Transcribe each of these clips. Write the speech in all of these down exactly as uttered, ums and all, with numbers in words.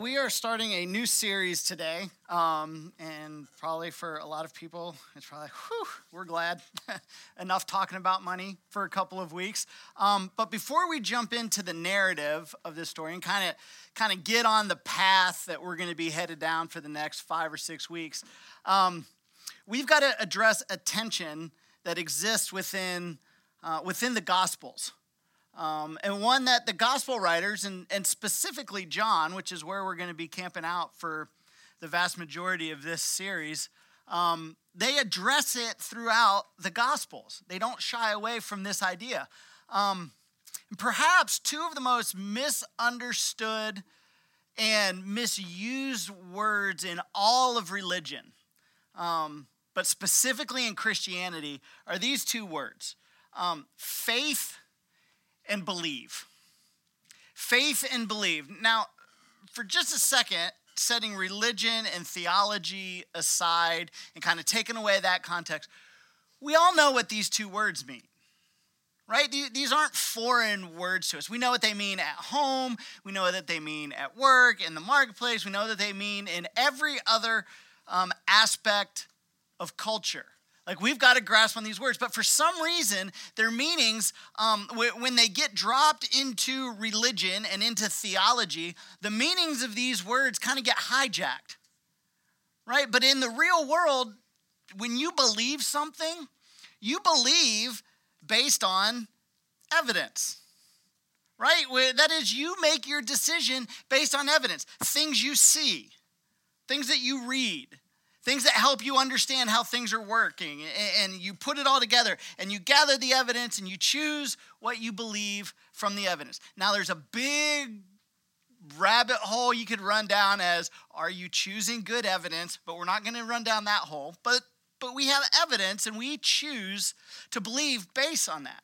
We are starting a new series today, um, and probably for a lot of people, it's probably, whew, we're glad. Enough talking about money for a couple of weeks. Um, but before we jump into the narrative of this story and kind of kind of get on the path that we're going to be headed down for the next five or six weeks, um, we've got to address a tension that exists within uh, within the Gospels. Um, and one that the gospel writers, and, and specifically John, which is where we're going to be camping out for the vast majority of this series, um, they address it throughout the Gospels. They don't shy away from this idea. Um, perhaps two of the most misunderstood and misused words in all of religion, um, but specifically in Christianity, are these two words, um, faith and believe. Faith and believe. Now, for just a second, setting religion and theology aside and kind of taking away that context, we all know what these two words mean, right? These aren't foreign words to us. We know what they mean at home. We know that they mean at work, in the marketplace. We know that they mean in every other um, aspect of culture. Like, we've got to grasp on these words. But for some reason, their meanings, um, when they get dropped into religion and into theology, the meanings of these words kind of get hijacked, right? But in the real world, when you believe something, you believe based on evidence, right? That is, you make your decision based on evidence, things you see, things that you read, things that help you understand how things are working, and you put it all together, and you gather the evidence, and you choose what you believe from the evidence. Now, there's a big rabbit hole you could run down as, are you choosing good evidence? But we're not going to run down that hole. But, but we have evidence, and we choose to believe based on that.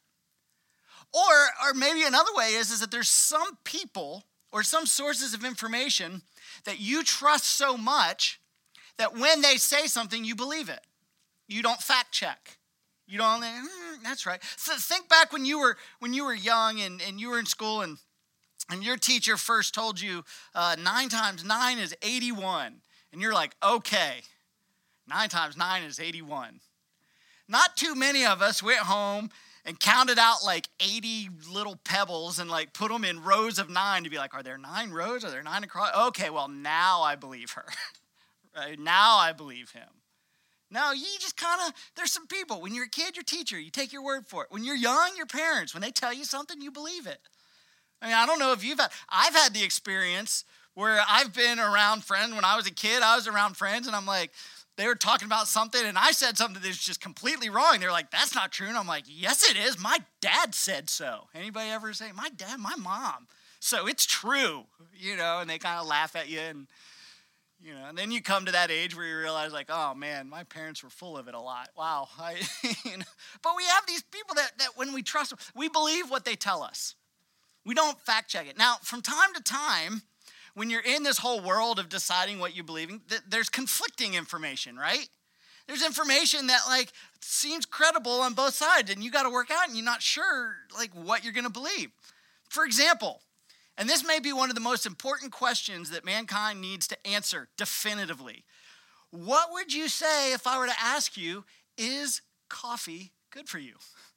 Or, or maybe another way is, is that there's some people or some sources of information that you trust so much that when they say something, you believe it. You don't fact check. You don't, mm, that's right. So think back when you were when you were young and, and you were in school and, and your teacher first told you uh, nine times nine is eighty-one. And you're like, okay, nine times nine is eighty-one. Not too many of us went home and counted out like eighty little pebbles and like put them in rows of nine to be like, are there nine rows? Are there nine across? Okay, well, now I believe her. Right? Now I believe him. No, you just kind of, there's some people, when you're a kid, your teacher, you take your word for it. When you're young, your parents, when they tell you something, you believe it. I mean, I don't know if you've had, I've had the experience where I've been around friends. When I was a kid, I was around friends, and I'm like, they were talking about something, and I said something that's just completely wrong. They're like, that's not true. And I'm like, yes, it is. My dad said so. Anybody ever say, my dad, my mom? So it's true, you know, and they kind of laugh at you, and you know, and then you come to that age where you realize, like, oh, man, my parents were full of it a lot. Wow. I, you know. But we have these people that, that when we trust them, we believe what they tell us. We don't fact check it. Now, from time to time, when you're in this whole world of deciding what you believe in, th- there's conflicting information, right? There's information that, like, seems credible on both sides, and you got to work out, and you're not sure, like, what you're going to believe. For example, and this may be one of the most important questions that mankind needs to answer definitively. What would you say if I were to ask you, is coffee good for you?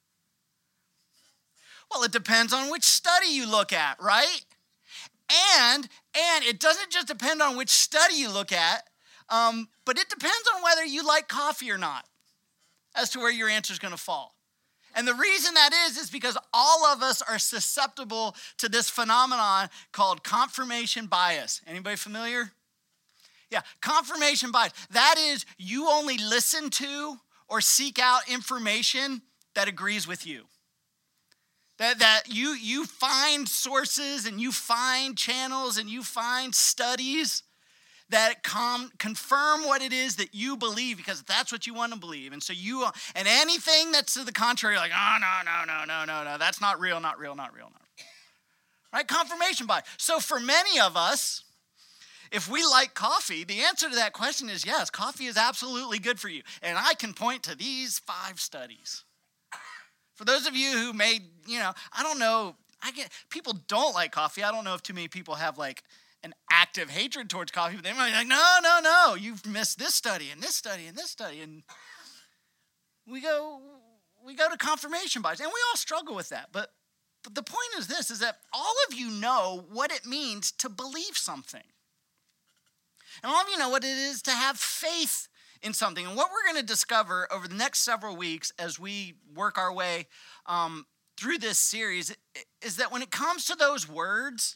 Well, it depends on which study you look at, right? And, and it doesn't just depend on which study you look at, um, but it depends on whether you like coffee or not as to where your answer is going to fall. And the reason that is, is because all of us are susceptible to this phenomenon called confirmation bias. Anybody familiar? Yeah, confirmation bias. That is, you only listen to or seek out information that agrees with you. That, that you, you find sources and you find channels and you find studies that com- confirm what it is that you believe because that's what you want to believe. And so you, and anything that's to the contrary, like, oh, no, no, no, no, no, no, that's not real, not real, not real, not real. Right? Confirmation bias. So for many of us, if we like coffee, the answer to that question is yes, coffee is absolutely good for you. And I can point to these five studies. For those of you who may, you know, I don't know, I get, people don't like coffee. I don't know if too many people have like an active hatred towards coffee, but they might be like, no, no, no, you've missed this study and this study and this study. And we go, we go to confirmation bias, and we all struggle with that. But, but the point is this, is that all of you know what it means to believe something. And all of you know what it is to have faith in something. And what we're going to discover over the next several weeks as we work our way um, through this series is that when it comes to those words,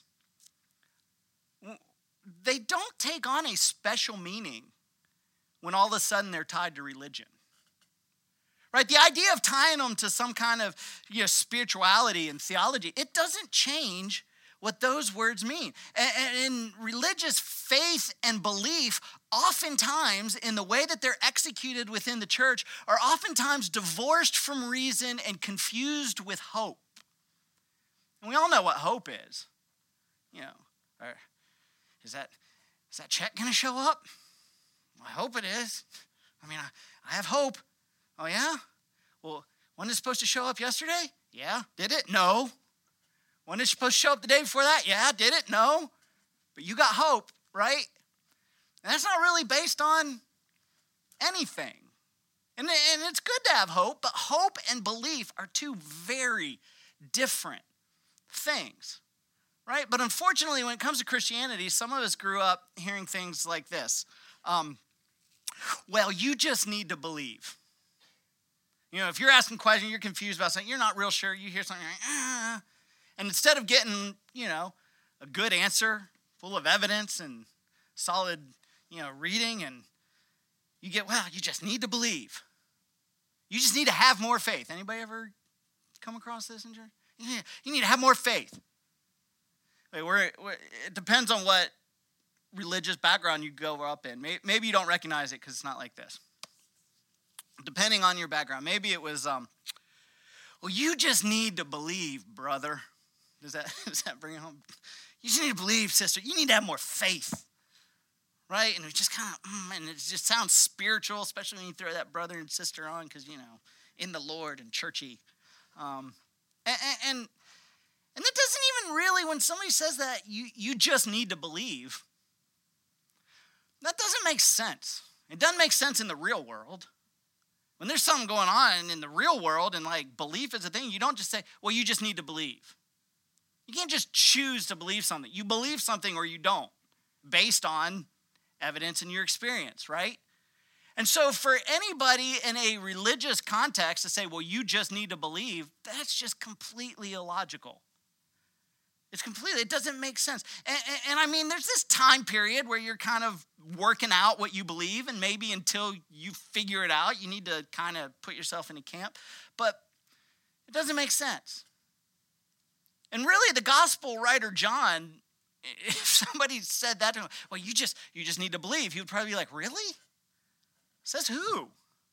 they don't take on a special meaning when all of a sudden they're tied to religion. Right? The idea of tying them to some kind of, you know, spirituality and theology, it doesn't change what those words mean. And in religious faith and belief, oftentimes in the way that they're executed within the church, are oftentimes divorced from reason and confused with hope. And we all know what hope is. You know, or is that is that check going to show up? I hope it is. I mean, I, I have hope. Oh, yeah? Well, wasn't it supposed to show up yesterday? Yeah. Did it? No. Wasn't it supposed to show up the day before that? Yeah. Did it? No. But you got hope, right? And that's not really based on anything. And, and it's good to have hope, but hope and belief are two very different things, right? But unfortunately, when it comes to Christianity, some of us grew up hearing things like this. Um, well, you just need to believe. You know, if you're asking questions, you're confused about something, you're not real sure, you hear something like, ah. And instead of getting, you know, a good answer full of evidence and solid, you know, reading, and you get, well, you just need to believe. You just need to have more faith. Anybody ever come across this in church? You need to have more faith. Wait, we're, we're, it depends on what religious background you grow up in. Maybe you don't recognize it because it's not like this. Depending on your background. Maybe it was, um, well, you just need to believe, brother. Does that, does that bring it home? You just need to believe, sister. You need to have more faith. Right? And it just kind of, mm, and it just sounds spiritual, especially when you throw that brother and sister on because, you know, in the Lord and churchy. Um, and, and, and that doesn't even really, when somebody says that, you, you just need to believe, that doesn't make sense. It doesn't make sense in the real world. When there's something going on in the real world and like belief is a thing, you don't just say, well, you just need to believe. You can't just choose to believe something. You believe something or you don't, based on evidence in your experience, right? And so for anybody in a religious context to say, well, you just need to believe, that's just completely illogical. It's completely, it doesn't make sense. And, and, and I mean, there's this time period where you're kind of working out what you believe, and maybe until you figure it out, you need to kind of put yourself in a camp. But it doesn't make sense. And really, the gospel writer John, if somebody said that to him, well, you just you just need to believe, he would probably be like, really? Says who?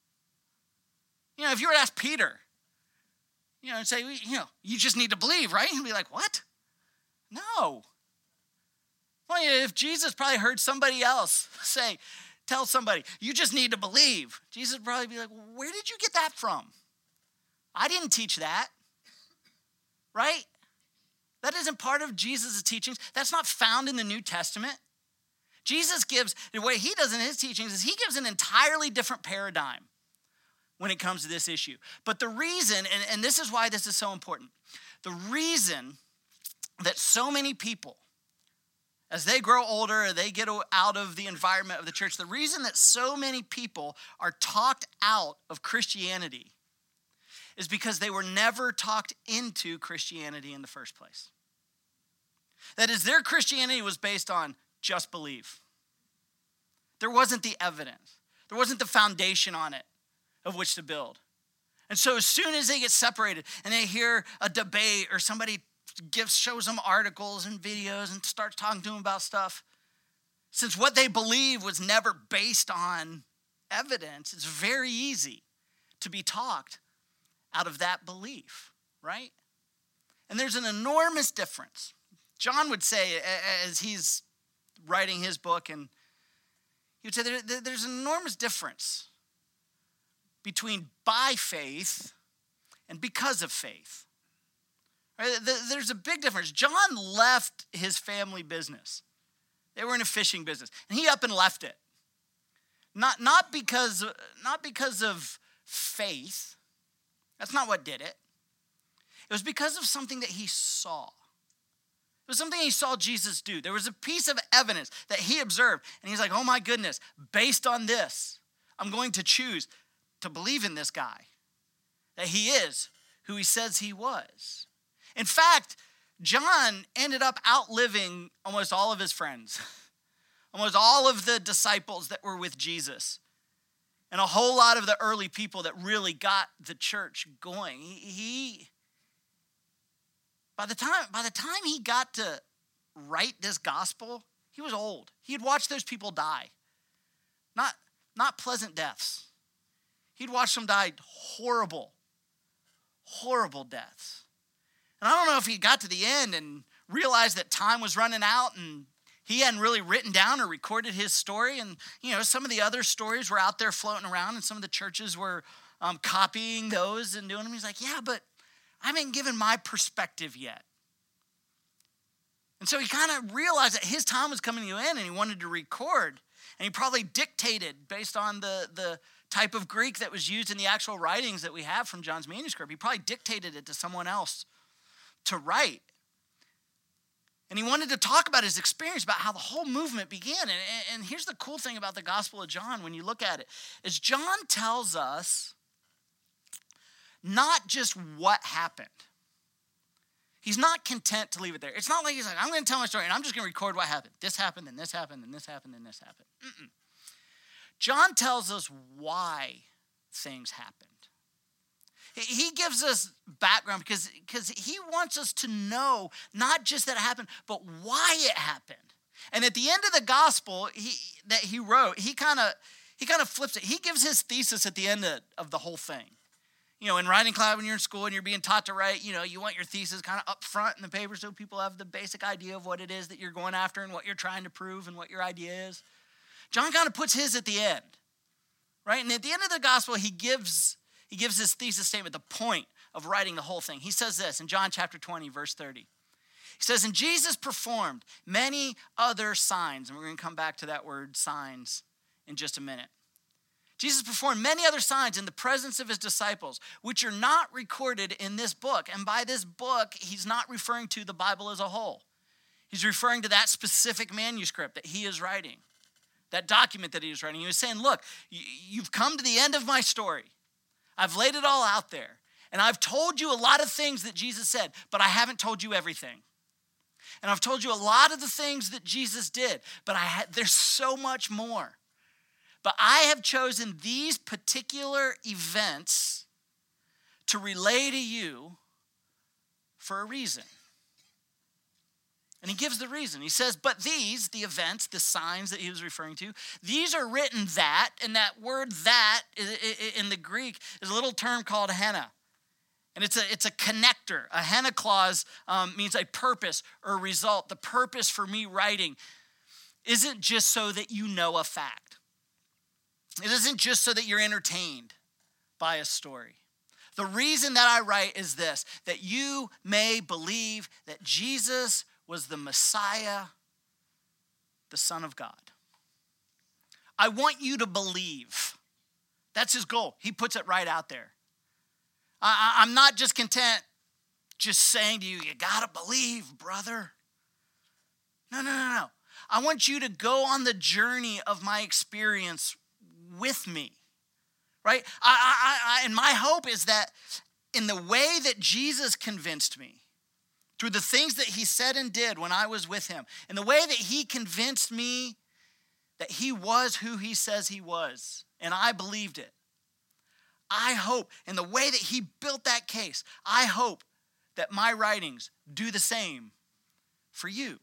You know, if you were to ask Peter, you know, and say, you know, you just need to believe, right? He'd be like, what? No. Well, if Jesus probably heard somebody else say, tell somebody, you just need to believe, Jesus would probably be like, where did you get that from? I didn't teach that, right? That isn't part of Jesus' teachings. That's not found in the New Testament. Jesus gives, the way he does in his teachings is he gives an entirely different paradigm when it comes to this issue. But the reason, and, and this is why this is so important, the reason that so many people, as they grow older, or they get out of the environment of the church, the reason that so many people are talked out of Christianity is because they were never talked into Christianity in the first place. That is, their Christianity was based on just believe. There wasn't the evidence. There wasn't the foundation on it of which to build. And so as soon as they get separated and they hear a debate or somebody gives, shows them articles and videos and starts talking to them about stuff, since what they believe was never based on evidence, it's very easy to be talked out of that belief, right? And there's an enormous difference. John would say, as he's writing his book, and he would say there, there's an enormous difference between by faith and because of faith. Right? There's a big difference. John left his family business. They were in a fishing business. And he up and left it. Not, not, because, not because of faith. That's not what did it. It was because of something that he saw. It was something he saw Jesus do. There was a piece of evidence that he observed. And he's like, oh my goodness, based on this, I'm going to choose to believe in this guy. That he is who he says he was. In fact, John ended up outliving almost all of his friends. Almost all of the disciples that were with Jesus. And a whole lot of the early people that really got the church going. He, he by the time, by the time he got to write this gospel, he was old. He had watched those people die. Not, not pleasant deaths. He'd watched them die horrible, horrible deaths. And I don't know if he got to the end and realized that time was running out and he hadn't really written down or recorded his story. And, you know, some of the other stories were out there floating around and some of the churches were um, copying those and doing them. He's like, yeah, but I haven't given my perspective yet. And so he kind of realized that his time was coming to an end and he wanted to record. And he probably dictated based on the, the type of Greek that was used in the actual writings that we have from John's manuscript. He probably dictated it to someone else to write. And he wanted to talk about his experience, about how the whole movement began. And, and here's the cool thing about the Gospel of John when you look at it, is John tells us not just what happened. He's not content to leave it there. It's not like he's like, I'm going to tell my story and I'm just going to record what happened. This happened and this happened and this happened and this happened. Mm-mm. John tells us why things happened. He gives us background because, because he wants us to know not just that it happened, but why it happened. And at the end of the gospel he, that he wrote, he kind of he kind of flips it. He gives his thesis at the end of, of the whole thing. You know, in writing class when you're in school and you're being taught to write, you know, you want your thesis kind of up front in the paper so people have the basic idea of what it is that you're going after and what you're trying to prove and what your idea is. John kind of puts his at the end, right? And at the end of the gospel, he gives... He gives his thesis statement, the point of writing the whole thing. He says this in John chapter twenty, verse thirty. He says, and Jesus performed many other signs. And we're going to come back to that word signs in just a minute. Jesus performed many other signs in the presence of his disciples, which are not recorded in this book. And by this book, he's not referring to the Bible as a whole. He's referring to that specific manuscript that he is writing, that document that he was writing. He was saying, look, you've come to the end of my story. I've laid it all out there. And I've told you a lot of things that Jesus said, but I haven't told you everything. And I've told you a lot of the things that Jesus did, but I ha- there's so much more. But I have chosen these particular events to relay to you for a reason. And he gives the reason. He says, but these, the events, the signs that he was referring to, these are written that, and that word that in the Greek is a little term called hena. And it's a, it's a connector. A hena clause um, means a purpose or a result. The purpose for me writing isn't just so that you know a fact. It isn't just so that you're entertained by a story. The reason that I write is this, that you may believe that Jesus was the Messiah, the Son of God. I want you to believe. That's his goal. He puts it right out there. I, I'm not just content just saying to you, you gotta believe, brother. No, no, no, no. I want you to go on the journey of my experience with me, right? I, I, I, and my hope is that in the way that Jesus convinced me, through the things that he said and did when I was with him, in the way that he convinced me that he was who he says he was, and I believed it. I hope, in the way that he built that case, I hope that my writings do the same for you.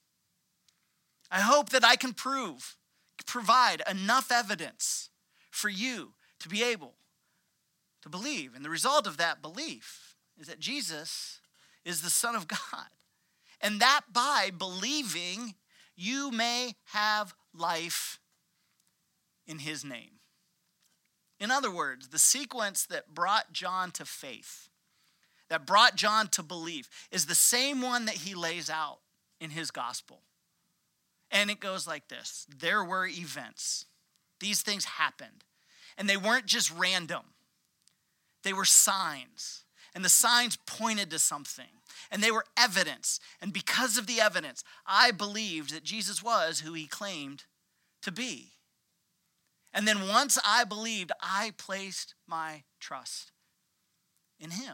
I hope that I can prove, provide enough evidence for you to be able to believe. And the result of that belief is that Jesus is the Son of God. And that by believing, you may have life in his name. In other words, the sequence that brought John to faith, that brought John to belief, is the same one that he lays out in his gospel. And it goes like this. There were events. These things happened. And they weren't just random. They were signs. And the signs pointed to something. And they were evidence. And because of the evidence, I believed that Jesus was who he claimed to be. And then once I believed, I placed my trust in him.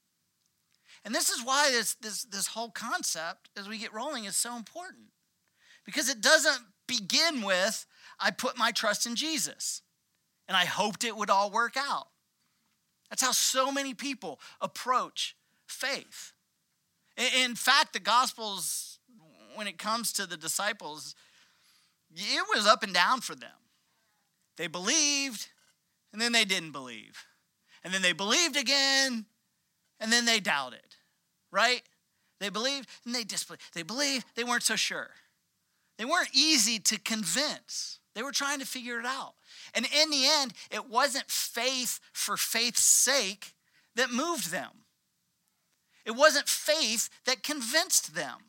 And this is why this, this, this whole concept, as we get rolling, is so important. Because it doesn't begin with, I put my trust in Jesus, and I hoped it would all work out. That's how so many people approach faith. In fact, the Gospels, when it comes to the disciples, it was up and down for them. They believed, and then they didn't believe. And then they believed again, and then they doubted, right? They believed, and they disbelieved. They believed, they weren't so sure. They weren't easy to convince. They were trying to figure it out. And in the end, it wasn't faith for faith's sake that moved them. It wasn't faith that convinced them.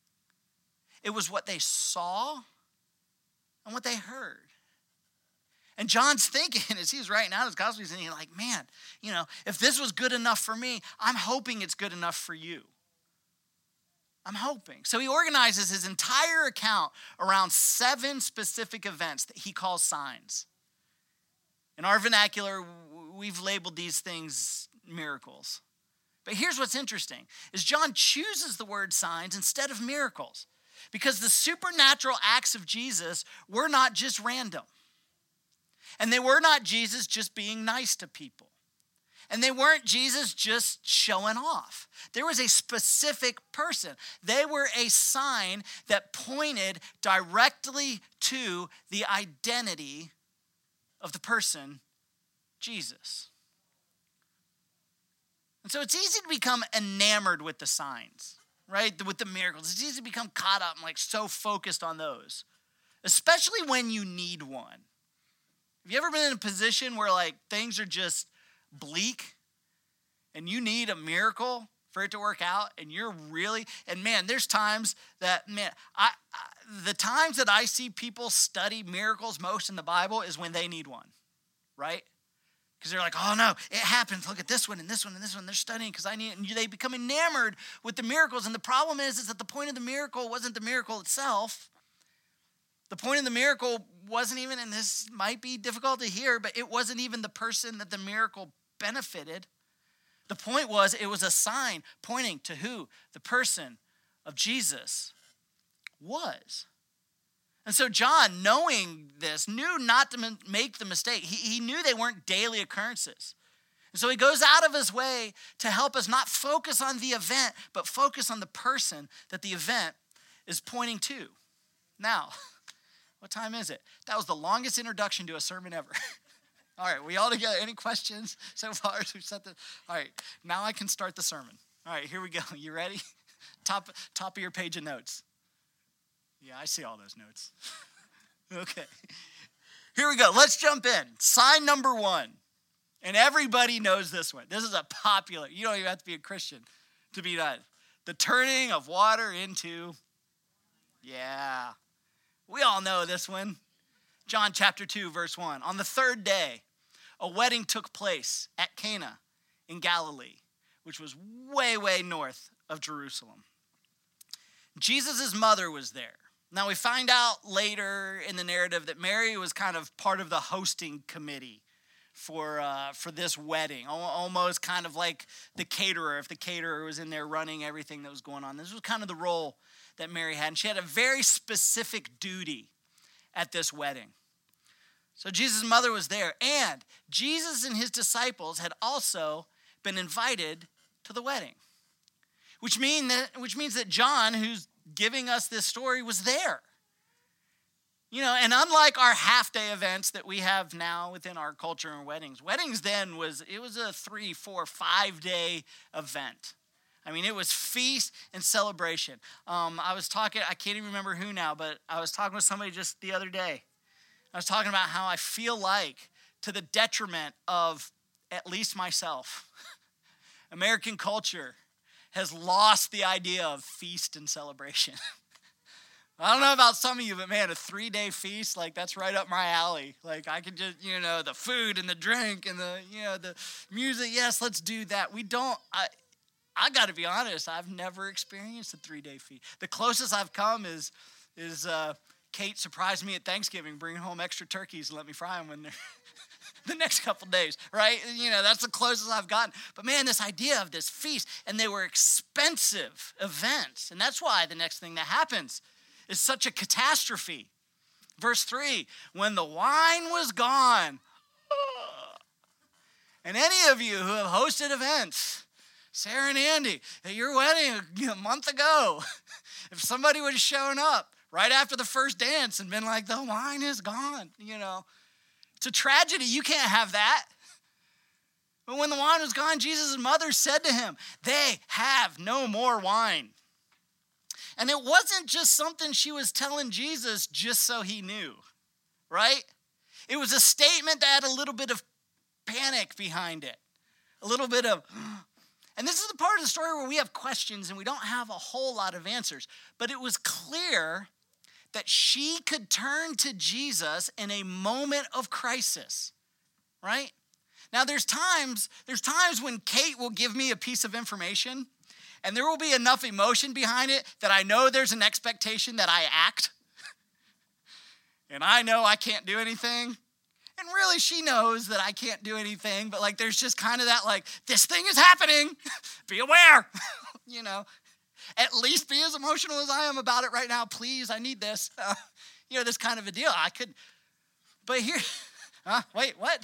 It was what they saw and what they heard. And John's thinking, as he's writing out his gospel, he's thinking like, man, you know, if this was good enough for me, I'm hoping it's good enough for you. I'm hoping. So he organizes his entire account around seven specific events that he calls signs. In our vernacular, we've labeled these things miracles. But here's what's interesting, is John chooses the word signs instead of miracles, because the supernatural acts of Jesus were not just random. And they were not Jesus just being nice to people. And they weren't Jesus just showing off. There was a specific person. They were a sign that pointed directly to the identity of the person, Jesus. And so it's easy to become enamored with the signs, right? With the miracles. It's easy to become caught up and like so focused on those, especially when you need one. Have you ever been in a position where like things are just bleak and you need a miracle for it to work out, and you're really, and man, there's times that, man, I, I the times that I see people study miracles most in the Bible is when they need one, right? Because they're like, oh no, it happens. Look at this one and this one and this one. They're studying because I need it. And they become enamored with the miracles. And the problem is, is that the point of the miracle wasn't the miracle itself. The point of the miracle wasn't even, and this might be difficult to hear, but it wasn't even the person that the miracle benefited. The point was, it was a sign pointing to who the person of Jesus was. And so John, knowing this, knew not to make the mistake. He, he knew they weren't daily occurrences. And so he goes out of his way to help us not focus on the event, but focus on the person that the event is pointing to. Now, what time is it? That was the longest introduction to a sermon ever. All right, we all together? Any questions so far as we've set the? All right, now I can start the sermon. All right, here we go. You ready? Top, top of your page of notes. Yeah, I see all those notes. Okay. Here we go. Let's jump in. Sign number one. And everybody knows this one. This is a popular, you don't even have to be a Christian to be that. The turning of water into, yeah. We all know this one. John chapter two, verse one. On the third day, a wedding took place at Cana in Galilee, which was way, way north of Jerusalem. Jesus' mother was there. Now, we find out later in the narrative that Mary was kind of part of the hosting committee for uh, for this wedding, almost kind of like the caterer, if the caterer was in there running everything that was going on. This was kind of the role that Mary had, and she had a very specific duty at this wedding. So Jesus' mother was there, and Jesus and his disciples had also been invited to the wedding, which mean that which means that John, who's giving us this story, was there. You know, and unlike our half-day events that we have now within our culture and weddings, weddings then was, it was a three, four, five-day event. I mean, it was feast and celebration. Um, I was talking, I can't even remember who now, but I was talking with somebody just the other day. I was talking about how I feel like, to the detriment of at least myself, American culture has lost the idea of feast and celebration. I don't know about some of you, but man, a three-day feast, like that's right up my alley. Like I could just, you know, the food and the drink and the, you know, the music. Yes, let's do that. We don't, I, I got to be honest, I've never experienced a three-day feast. The closest I've come is, is uh, Kate surprised me at Thanksgiving, bringing home extra turkeys and let me fry them when they're the next couple days, right? You know, that's the closest I've gotten. But man, this idea of this feast, and they were expensive events. And that's why the next thing that happens is such a catastrophe. Verse three, when the wine was gone, and any of you who have hosted events, Sarah and Andy, at your wedding a month ago, if somebody would have shown up right after the first dance and been like, the wine is gone, you know, it's a tragedy. You can't have that. But when the wine was gone, Jesus' mother said to him, they have no more wine. And it wasn't just something she was telling Jesus just so he knew, right? It was a statement that had a little bit of panic behind it, a little bit of, and this is the part of the story where we have questions and we don't have a whole lot of answers, but it was clear that she could turn to Jesus in a moment of crisis, right? Now there's times, there's times when Kate will give me a piece of information and there will be enough emotion behind it that I know there's an expectation that I act. And I know I can't do anything. And really she knows that I can't do anything, but like there's just kind of that like, this thing is happening, be aware, you know. At least be as emotional as I am about it right now, please, I need this. Uh, you know, this kind of a deal. I could, but here, huh, wait, what?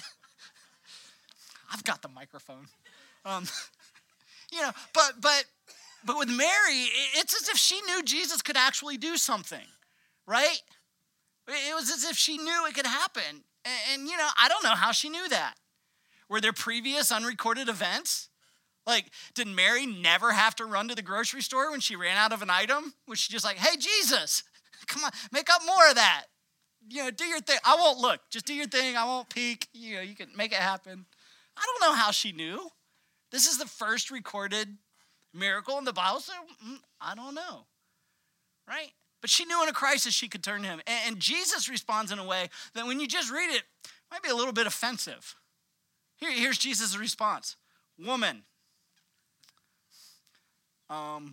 I've got the microphone. Um, you know, but, but, But with Mary, it's as if she knew Jesus could actually do something, right? It was as if she knew it could happen. And, and, you know, I don't know how she knew that. Were there previous unrecorded events? Like, did Mary never have to run to the grocery store when she ran out of an item? Was she just like, hey, Jesus, come on, make up more of that. You know, do your thing. I won't look. Just do your thing. I won't peek. You know, you can make it happen. I don't know how she knew. This is the first recorded miracle in the Bible, so mm, I don't know, right? But she knew in a crisis she could turn to him. And, and Jesus responds in a way that when you just read it, might be a little bit offensive. Here, here's Jesus' response. Woman, um,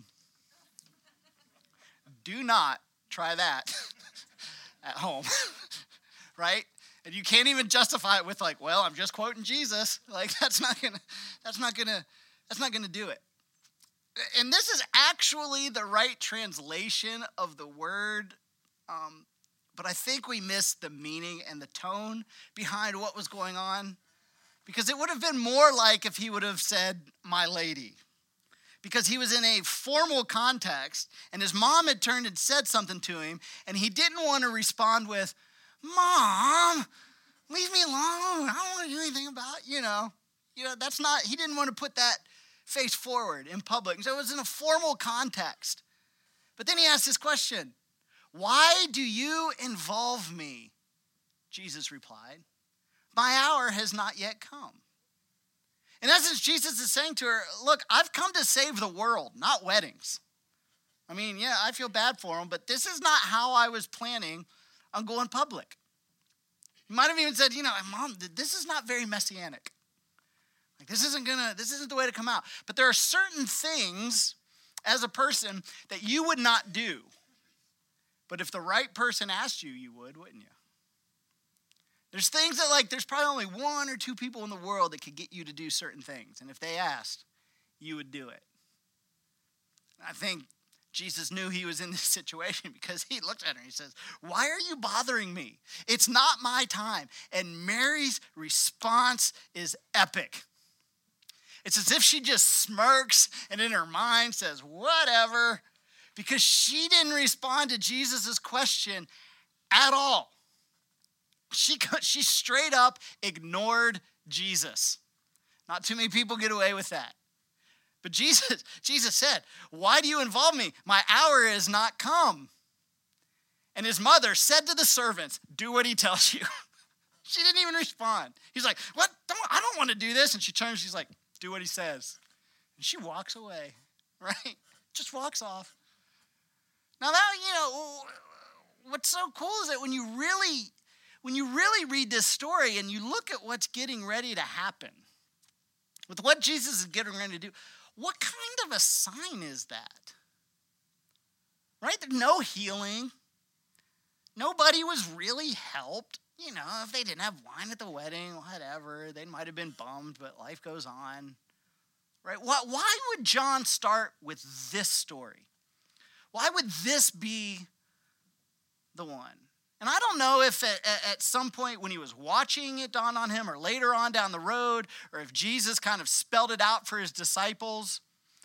do not try that at home, right? And you can't even justify it with like, well, I'm just quoting Jesus. Like that's not gonna, that's not gonna, that's not gonna do it. And this is actually the right translation of the word, um, but I think we missed the meaning and the tone behind what was going on, because it would have been more like if he would have said, my lady, because he was in a formal context, and his mom had turned and said something to him, and he didn't want to respond with, Mom, leave me alone. I don't want to do anything about, you know, you know, that's not, he didn't want to put that face forward in public. So it was in a formal context. But then he asked this question, why do you involve me? Jesus replied, my hour has not yet come. In essence, Jesus is saying to her, look, I've come to save the world, not weddings. I mean, yeah, I feel bad for him, but this is not how I was planning on going public. He might have even said, you know, Mom, this is not very messianic. Like this isn't gonna, this isn't the way to come out. But there are certain things as a person that you would not do. But if the right person asked you, you would, wouldn't you? There's things that like, there's probably only one or two people in the world that could get you to do certain things. And if they asked, you would do it. I think Jesus knew he was in this situation because he looked at her and he says, why are you bothering me? It's not my time. And Mary's response is epic. It's as if she just smirks and in her mind says, whatever, because she didn't respond to Jesus' question at all. She, she straight up ignored Jesus. Not too many people get away with that. But Jesus, Jesus said, why do you involve me? My hour is not come. And his mother said to the servants, do what he tells you. She didn't even respond. He's like, what? Don't, I don't want to do this. And she turns, she's like, do what he says. And she walks away, right? Just walks off. Now that, you know, what's so cool is that when you really, when you really read this story and you look at what's getting ready to happen, with what Jesus is getting ready to do, what kind of a sign is that? Right? There's no healing. Nobody was really helped. You know, if they didn't have wine at the wedding, whatever, they might have been bummed, but life goes on. Right? Why, why would John start with this story? Why would this be the one? And I don't know if at, at some point when he was watching it dawn on him, or later on down the road, or if Jesus kind of spelled it out for his disciples.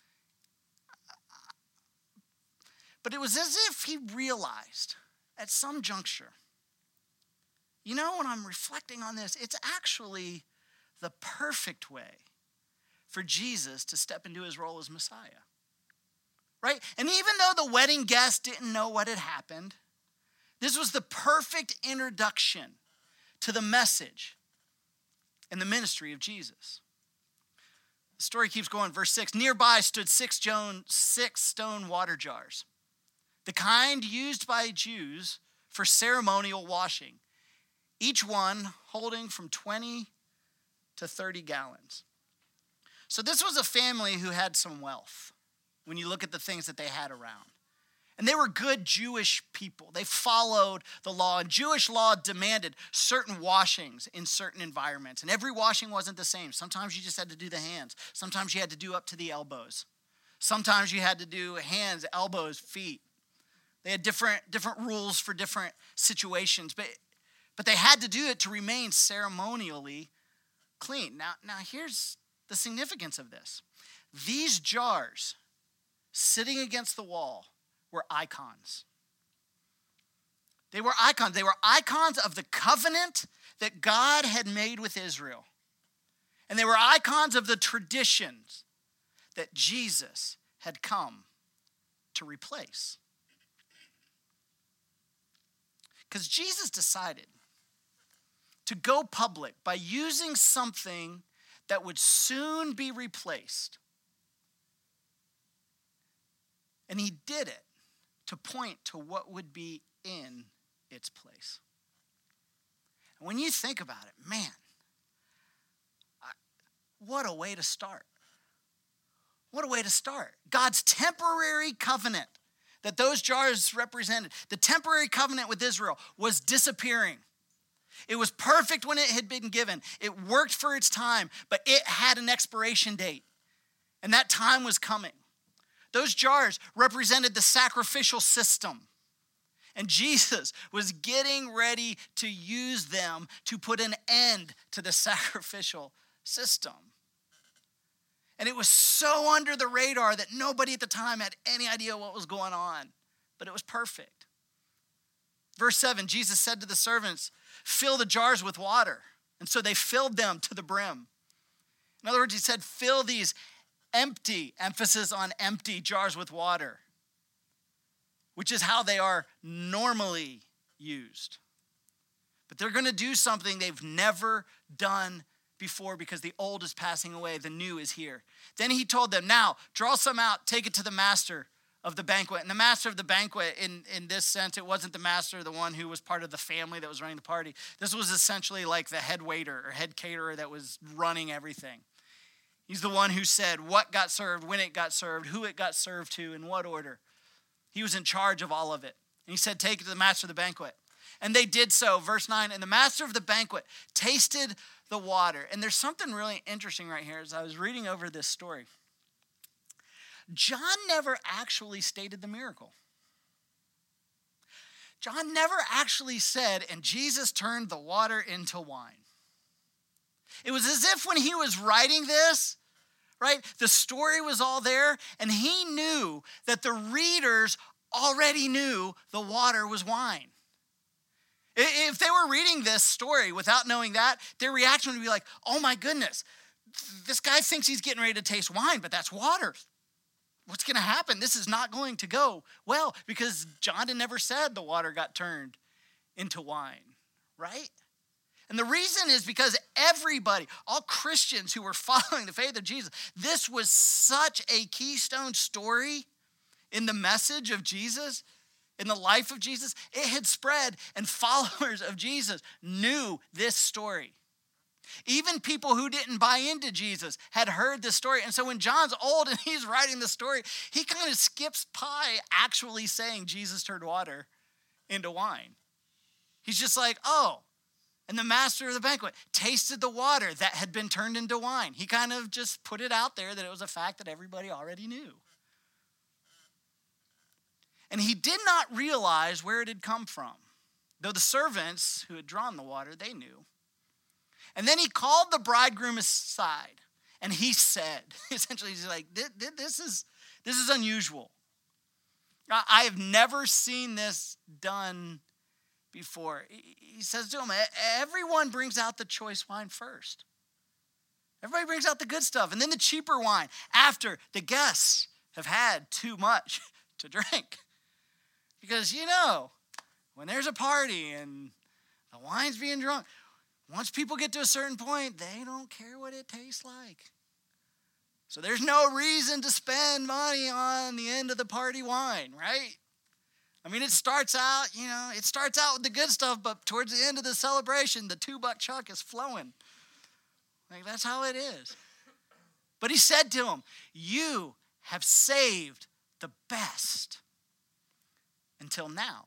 But it was as if he realized at some juncture, you know, when I'm reflecting on this, it's actually the perfect way for Jesus to step into his role as Messiah. Right? And even though the wedding guests didn't know what had happened, this was the perfect introduction to the message and the ministry of Jesus. The story keeps going. Verse six, nearby stood six stone, six stone water jars, the kind used by Jews for ceremonial washing, each one holding from twenty to thirty gallons. So this was a family who had some wealth when you look at the things that they had around. And they were good Jewish people. They followed the law. And Jewish law demanded certain washings in certain environments. And every washing wasn't the same. Sometimes you just had to do the hands. Sometimes you had to do up to the elbows. Sometimes you had to do hands, elbows, feet. They had different, different rules for different situations. But, but they had to do it to remain ceremonially clean. Now, now here's the significance of this. These jars sitting against the wall were icons. They were icons. They were icons of the covenant that God had made with Israel. And they were icons of the traditions that Jesus had come to replace. Because Jesus decided to go public by using something that would soon be replaced. And he did it to point to what would be in its place. And when you think about it, man, I, what a way to start. What a way to start. God's temporary covenant that those jars represented, the temporary covenant with Israel, was disappearing. It was perfect when it had been given. It worked for its time, but it had an expiration date. And that time was coming. Those jars represented the sacrificial system. And Jesus was getting ready to use them to put an end to the sacrificial system. And it was so under the radar that nobody at the time had any idea what was going on. But it was perfect. Verse seven, Jesus said to the servants, fill the jars with water. And so they filled them to the brim. In other words, he said, fill these empty, emphasis on empty jars with water, which is how they are normally used. But they're going to do something they've never done before because the old is passing away, the new is here. Then he told them, now draw some out, take it to the master of the banquet. And the master of the banquet, in, in this sense, it wasn't the master, the one who was part of the family that was running the party. This was essentially like the head waiter or head caterer that was running everything. He's the one who said what got served, when it got served, who it got served to, in what order. He was in charge of all of it. And he said, take it to the master of the banquet. And they did so. Verse nine, and the master of the banquet tasted the water. And there's something really interesting right here as I was reading over this story. John never actually stated the miracle. John never actually said, and Jesus turned the water into wine. It was as if when he was writing this, right, the story was all there, and he knew that the readers already knew the water was wine. If they were reading this story without knowing that, their reaction would be like, oh my goodness, this guy thinks he's getting ready to taste wine, but that's water. What's going to happen? This is not going to go well because John had never said the water got turned into wine, right? And the reason is because everybody, all Christians who were following the faith of Jesus, this was such a keystone story in the message of Jesus. in the life of Jesus, it had spread, and followers of Jesus knew this story. Even people who didn't buy into Jesus had heard this story. And so when John's old and he's writing the story, he kind of skips by actually saying Jesus turned water into wine. He's just like, oh, and the master of the banquet tasted the water that had been turned into wine. He kind of just put it out there that it was a fact that everybody already knew. And he did not realize where it had come from, though the servants who had drawn the water, they knew. And then he called the bridegroom aside, and he said, essentially, he's like, this is, this is unusual. I have never seen this done before. He says to him, everyone brings out the choice wine first. Everybody brings out the good stuff, and then the cheaper wine after the guests have had too much to drink. Because, you know, when there's a party and the wine's being drunk, once people get to a certain point, they don't care what it tastes like. So there's no reason to spend money on the end of the party wine, right? I mean, it starts out, you know, it starts out with the good stuff, but towards the end of the celebration, the two-buck chuck is flowing. Like, that's how it is. But he said to him, you have saved the best until now.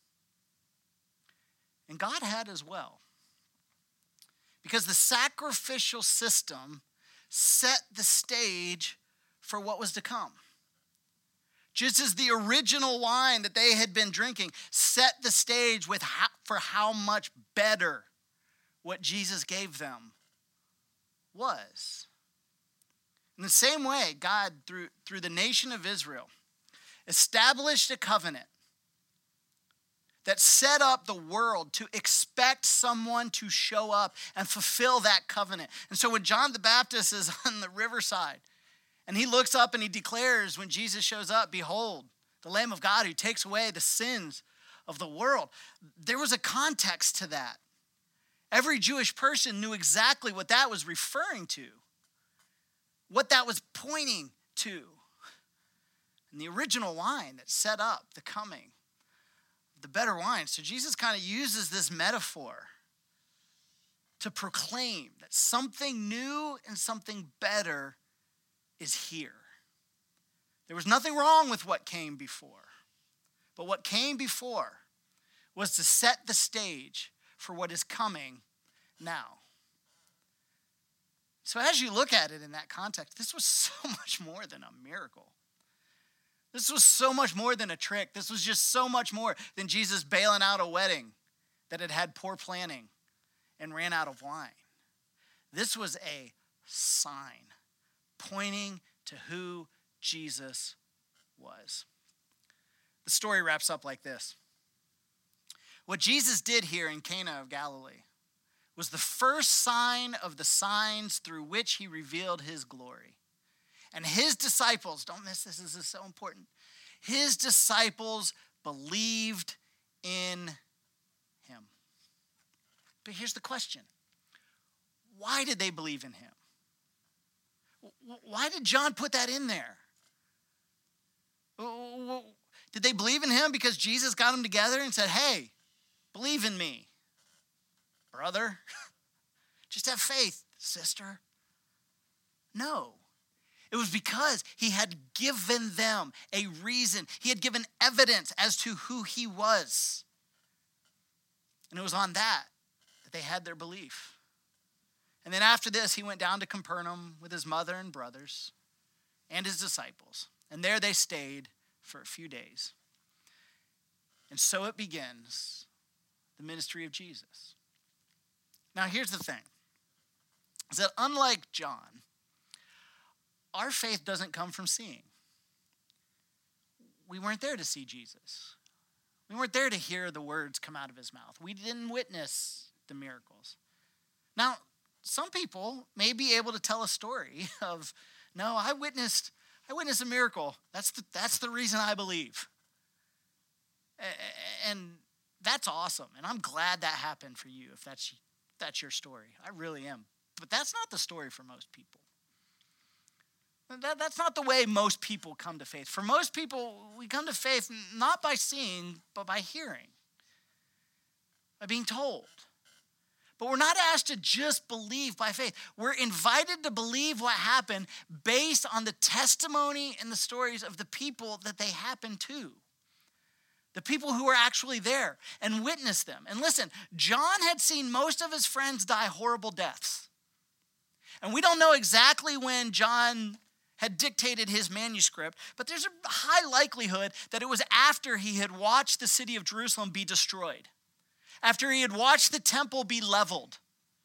And God had as well. Because the sacrificial system set the stage for what was to come. Just as the original wine that they had been drinking set the stage with how, for how much better what Jesus gave them was. In the same way, God, through, through the nation of Israel, established a covenant that set up the world to expect someone to show up and fulfill that covenant. And so when John the Baptist is on the riverside and he looks up and he declares when Jesus shows up, behold, the Lamb of God who takes away the sins of the world. There was a context to that. Every Jewish person knew exactly what that was referring to, what that was pointing to. And the original wine that set up the coming, the better wine. So Jesus kind of uses this metaphor to proclaim that something new and something better is here. There was nothing wrong with what came before, but what came before was to set the stage for what is coming now. So as you look at it in that context, this was so much more than a miracle. This was so much more than a trick. This was just so much more than Jesus bailing out a wedding that had had poor planning and ran out of wine. This was a sign pointing to who Jesus was. The story wraps up like this. What Jesus did here in Cana of Galilee was the first sign of the signs through which he revealed his glory. And his disciples, don't miss this, this is so important. His disciples believed in him. But here's the question. Why did they believe in him? Why did John put that in there? Did they believe in him because Jesus got them together and said, hey, believe in me, brother? Just have faith, sister. No. It was because he had given them a reason. He had given evidence as to who he was. And it was on that that they had their belief. And then after this, he went down to Capernaum with his mother and brothers and his disciples. And there they stayed for a few days. And so it begins, the ministry of Jesus. Now here's the thing, is that unlike John, our faith doesn't come from seeing. We weren't there to see Jesus. We weren't there to hear the words come out of his mouth. We didn't witness the miracles. Now, some people may be able to tell a story of, no, I witnessed, I witnessed a miracle. That's the, that's the reason I believe. And that's awesome. And I'm glad that happened for you if that's, that's your story. I really am. But that's not the story for most people. That, that's not the way most people come to faith. For most people, we come to faith not by seeing, but by hearing, by being told. But we're not asked to just believe by faith. We're invited to believe what happened based on the testimony and the stories of the people that they happened to. The people who were actually there and witnessed them. And listen, John had seen most of his friends die horrible deaths. And we don't know exactly when John had dictated his manuscript, but there's a high likelihood that it was after he had watched the city of Jerusalem be destroyed, after he had watched the temple be leveled,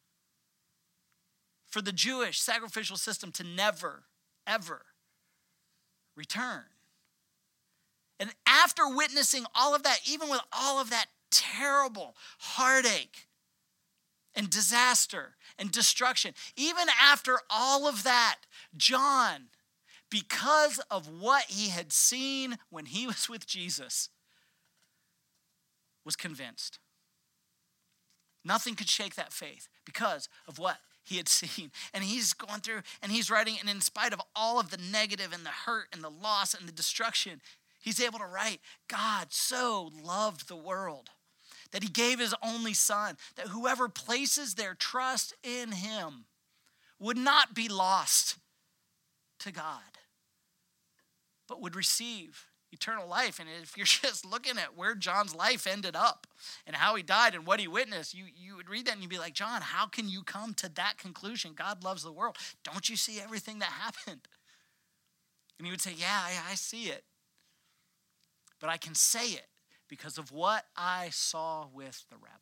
for the Jewish sacrificial system to never, ever return. And after witnessing all of that, even with all of that terrible heartache and disaster and destruction, even after all of that, John, because of what he had seen when he was with Jesus, was convinced. Nothing could shake that faith because of what he had seen. And he's going through and he's writing, and in spite of all of the negative and the hurt and the loss and the destruction, he's able to write, God so loved the world that he gave his only son, that whoever places their trust in him would not be lost to God, but would receive eternal life. And if you're just looking at where John's life ended up and how he died and what he witnessed, you, you would read that and you'd be like, John, how can you come to that conclusion? God loves the world. Don't you see everything that happened? And he would say, yeah, I, I see it. But I can say it because of what I saw with the rabbi.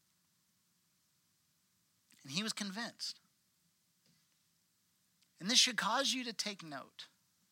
And he was convinced. And this should cause you to take note.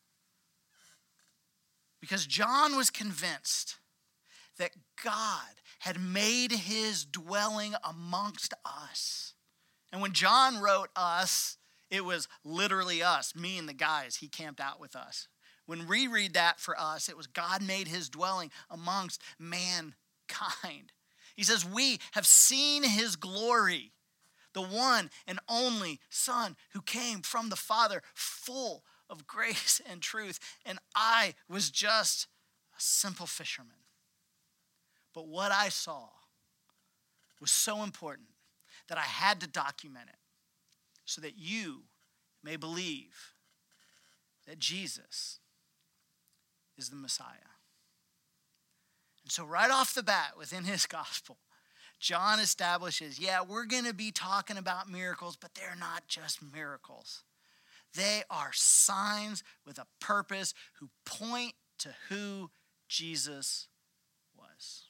Because John was convinced that God had made his dwelling amongst us. And when John wrote us, it was literally us, me and the guys. He camped out with us. When we read that for us, it was God made his dwelling amongst mankind. He says, we have seen his glory, the one and only Son who came from the Father, full of grace and truth. And I was just a simple fisherman. But what I saw was so important that I had to document it so that you may believe that Jesus is the Messiah. And so right off the bat within his gospel, John establishes, yeah, we're going to be talking about miracles, but they're not just miracles. They are signs with a purpose who point to who Jesus was.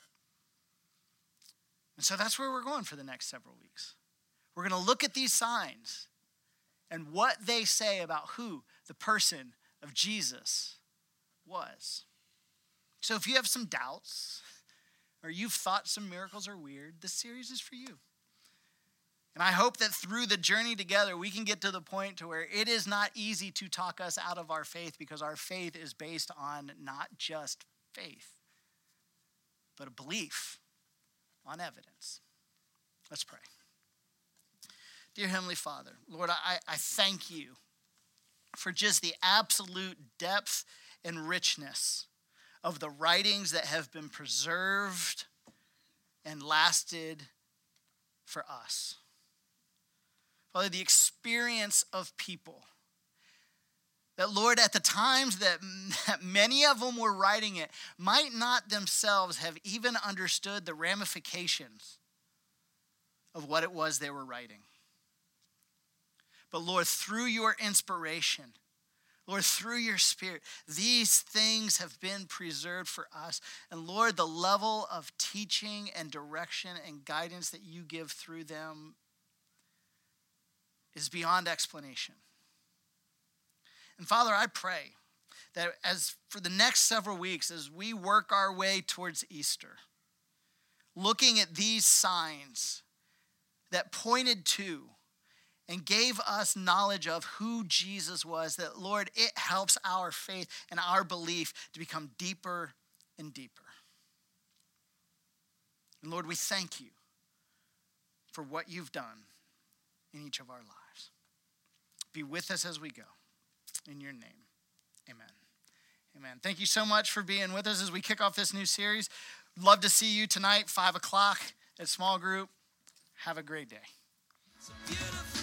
And so that's where we're going for the next several weeks. We're going to look at these signs and what they say about who the person of Jesus was. So if you have some doubts or you've thought some miracles are weird, this series is for you. And I hope that through the journey together, we can get to the point to where it is not easy to talk us out of our faith, because our faith is based on not just faith, but a belief on evidence. Let's pray. Dear Heavenly Father, Lord, I, I thank you for just the absolute depth and richness of the writings that have been preserved and lasted for us. Father, the experience of people that, Lord, at the times that, that many of them were writing it, might not themselves have even understood the ramifications of what it was they were writing. But Lord, through your inspiration, Lord, through your Spirit, these things have been preserved for us. And Lord, the level of teaching and direction and guidance that you give through them is beyond explanation. And Father, I pray that as for the next several weeks, as we work our way towards Easter, looking at these signs that pointed to and gave us knowledge of who Jesus was, that, Lord, it helps our faith and our belief to become deeper and deeper. And Lord, we thank you for what you've done in each of our lives. Be with us as we go. In your name, amen. Amen. Thank you so much for being with us as we kick off this new series. Love to see you tonight, five o'clock at small group. Have a great day.